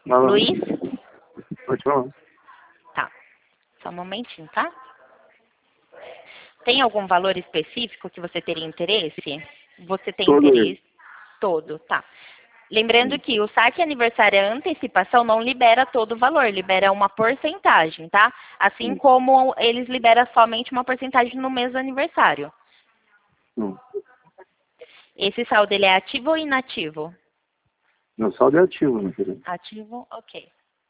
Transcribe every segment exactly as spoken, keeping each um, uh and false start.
Alô? Luiz? Pode falar. Tá. Só um momentinho, tá? Tem algum valor específico que você teria interesse? Você tem Todo interesse? Todo, tá. Lembrando que o saque aniversário a antecipação não libera todo o valor, libera uma porcentagem, tá? Assim Hum. como eles liberam somente uma porcentagem no mês do aniversário. Hum. Esse saldo, ele é ativo ou inativo? Meu saldo é ativo, meu querido. Ativo, ok.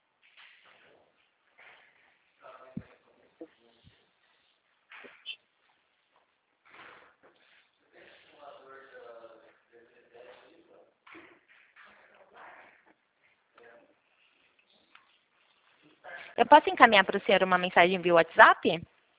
Eu posso encaminhar para o senhor uma mensagem via WhatsApp?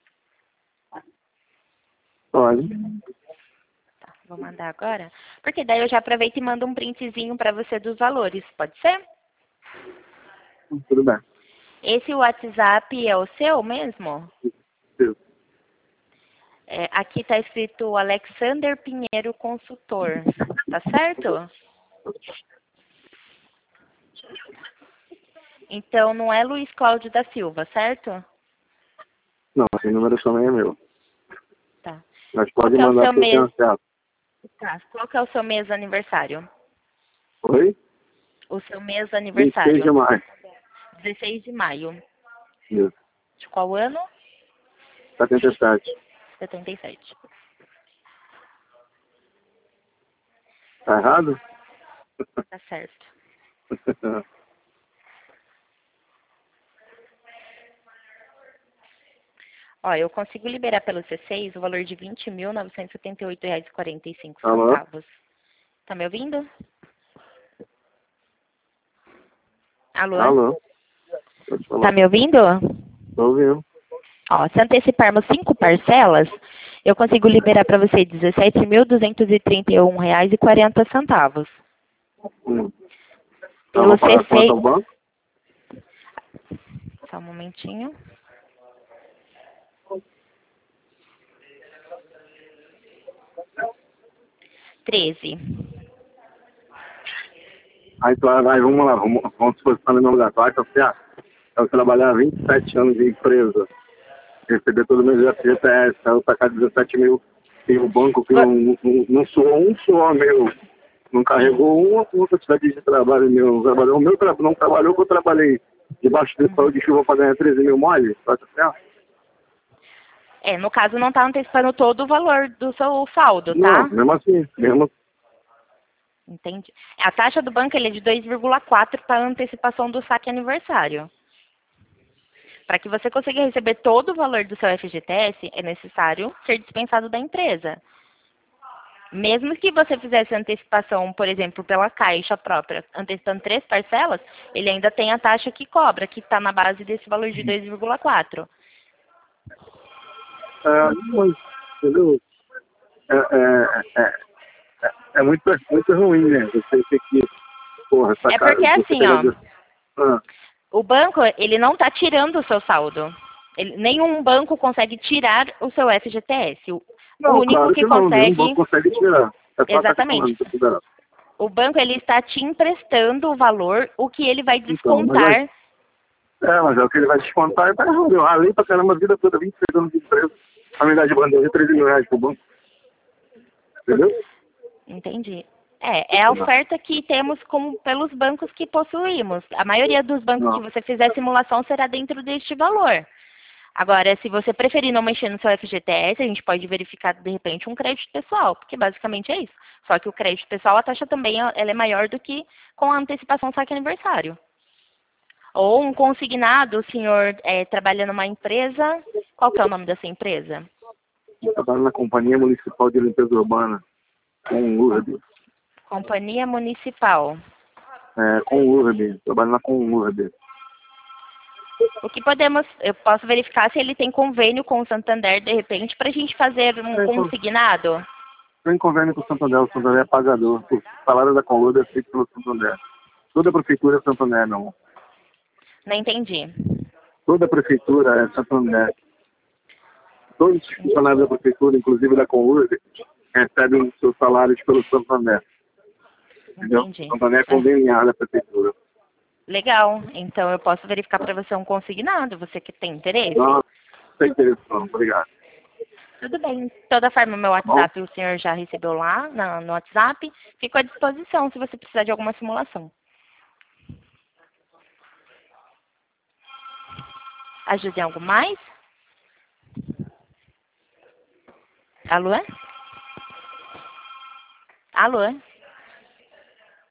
Pode. Tá, vou mandar agora. Porque daí eu já aproveito e mando um printzinho para você dos valores, pode ser? Tudo bem. Esse WhatsApp é o seu mesmo? Isso. É, aqui está escrito Alexander Pinheiro Consultor, tá certo? Então não é Luiz Cláudio da Silva, certo? Não, esse número também é meu. Tá. Mas Qual pode que é o mandar seu para o mês? acesso. Tá. Qual que é o seu mês aniversário? Oi? O seu mês vinte e seis de aniversário? maio. dezesseis de maio. Isso. De qual ano? setenta e sete. setenta e sete. Tá errado? Tá certo. Ó, eu consigo liberar pelo C seis o valor de vinte mil novecentos e setenta e oito reais e quarenta e cinco Alô? centavos. Tá me ouvindo? Alô? Alô? Pode Tá falar. me ouvindo? Tô ouvindo. Ó, se anteciparmos cinco parcelas, eu consigo liberar para você dezessete mil duzentos e trinta e um reais e quarenta centavos. Hum. Eu Pelo vou pagar a conta C seis... ao banco? Só um momentinho. treze. Aí, tu, aí vamos lá, vamos, vamos se posicionar no meu lugar. Tu acha que eu trabalhar vinte e sete anos de empresa, receber todo mês de F G T S, aí eu sacar dezessete mil, e o banco que não, não, não soou um só meu, não carregou uma quantidade de trabalho meu, não trabalhou, o meu tra não trabalhou que eu trabalhei debaixo de sol de chuva para ganhar treze mil mole, tu acha certo? É, no caso não está antecipando todo o valor do seu saldo, tá? Não, mesmo assim, mesmo Entendi. A taxa do banco ele é de dois vírgula quatro para antecipação do saque aniversário. Para que você consiga receber todo o valor do seu F G T S, é necessário ser dispensado da empresa. Mesmo que você fizesse antecipação, por exemplo, pela caixa própria, antecipando três parcelas, ele ainda tem a taxa que cobra, que está na base desse valor de dois vírgula quatro. é, mas, entendeu? É, é, é, é, é muito, muito ruim, né? Você ter que, porra, É sacar, porque você assim, pegar ó, de... Ah, o banco, ele não está tirando o seu saldo. Ele- nenhum banco consegue tirar o seu F G T S. O, o não, único claro que que não, nenhum banco consegue, consegue tirar. É só a Caixa exatamente, Econômica Federal. o banco ele está te emprestando o valor, o que ele vai Então, mas descontar. é, é, mas é o que ele vai descontar e tá errado. Eu ralei pra caramba a vida toda, vinte e seis anos de empresa. A me dá de bandeja treze mil reais pro banco. Entendeu? Entendi. É, é a oferta que temos como pelos bancos que possuímos. A maioria dos bancos que Não. você fizer simulação será dentro deste valor. Agora, se você preferir não mexer no seu F G T S, a gente pode verificar, de repente, um crédito pessoal, porque basicamente é isso. Só que o crédito pessoal, a taxa também ela é maior do que com a antecipação saque aniversário. Ou um consignado, o senhor é, trabalha numa empresa, qual que é o nome da sua empresa? Eu trabalho na Companhia Municipal de Limpeza Urbana, com o U R B. Companhia Municipal. É, com o U R B. Trabalho na com o U R B. O que podemos, eu posso verificar se ele tem convênio com o Santander, de repente, para a gente fazer um É, consignado. tem convênio com o Santander, o Santander é pagador. O salário da Conluda é feito pelo Santander. Toda a prefeitura é Santander, não. Não entendi. Toda a prefeitura é Santander. Todos os funcionários da prefeitura, inclusive da Conluda, recebem os seus salários pelo Santander. Entendeu? Entendi. Santander é É. conveniado da prefeitura. Legal. Então eu posso verificar para você um consignado. Você que tem interesse? Não, não tem interesse não. Obrigado. Tudo bem. De toda forma, meu WhatsApp o senhor já recebeu lá na, no WhatsApp. Fico à disposição se você precisar de alguma simulação. Ajude em algo mais? Alô? Alô?